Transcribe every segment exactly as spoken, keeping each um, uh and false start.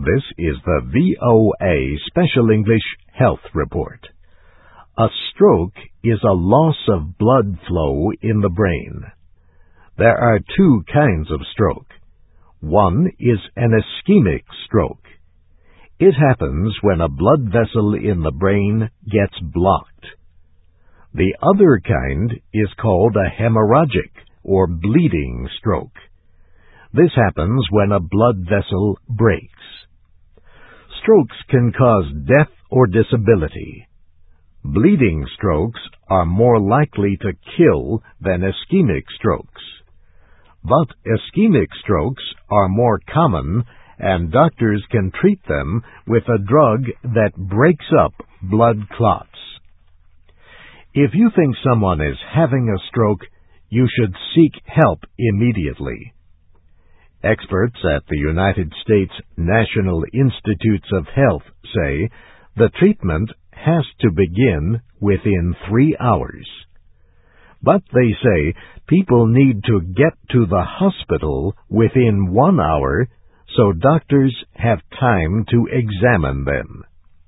This is the V O A Special English Health Report. A stroke is a loss of blood flow in the brain. There are two kinds of stroke. One is an ischemic stroke. It happens when a blood vessel in the brain gets blocked. The other kind is called a hemorrhagic or bleeding stroke. This happens when a blood vessel breaks. Strokes can cause death or disability. Bleeding strokes are more likely to kill than ischemic strokes. But ischemic strokes are more common, and doctors can treat them with a drug that breaks up blood clots. If you think someone is having a stroke, you should seek help immediately. Experts at the United States National Institutes of Health say the treatment has to begin within three hours. But they say people need to get to the hospital within one hour so doctors have time to examine them.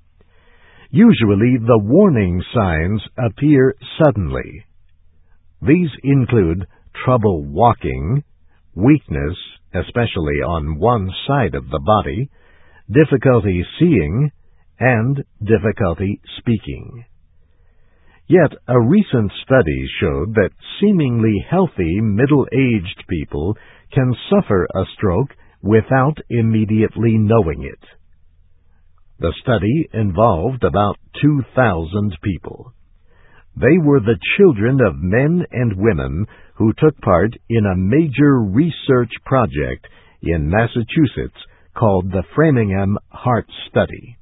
Usually the warning signs appear suddenly. These include trouble walking, weakness, especially on one side of the body, difficulty seeing, and difficulty speaking. Yet a recent study showed that seemingly healthy middle-aged people can suffer a stroke without immediately knowing it. The study involved about two thousand people. They were the children of men and women who took part in a major research project in Massachusetts called the Framingham Heart Study.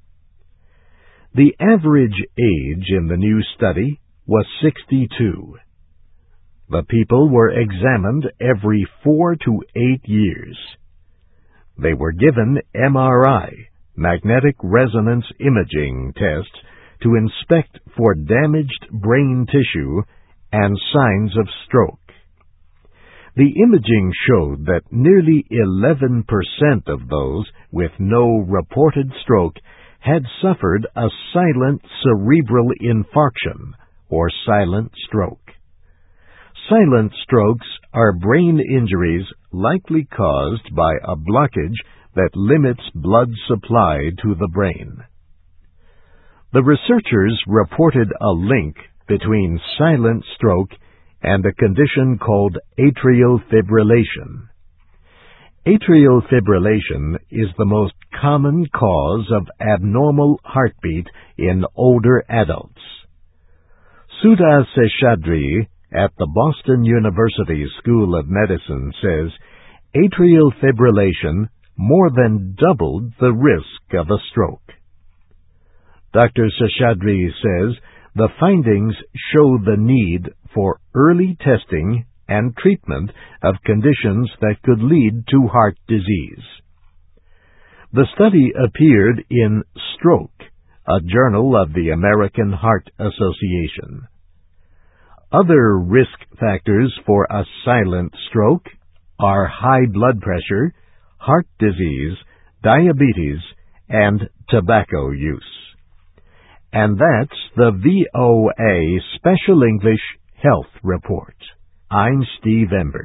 The average age in the new study was sixty-two. The people were examined every four to eight years. They were given M R I, magnetic resonance imaging tests, to inspect for damaged brain tissue and signs of stroke. The imaging showed that nearly eleven percent of those with no reported stroke had suffered a silent cerebral infarction, or silent stroke. Silent strokes are brain injuries likely caused by a blockage that limits blood supply to the brain. The researchers reported a link between silent stroke and a condition called atrial fibrillation. Atrial fibrillation is the most common cause of abnormal heartbeat in older adults. Sudha Seshadri at the Boston University School of Medicine says atrial fibrillation more than doubled the risk of a stroke. Doctor Seshadri says the findings show the need for early testing and treatment of conditions that could lead to heart disease. The study appeared in Stroke, a journal of the American Heart Association. Other risk factors for a silent stroke are high blood pressure, heart disease, diabetes, and tobacco use. And that's the V O A Special English Health Report. I'm Steve Ember.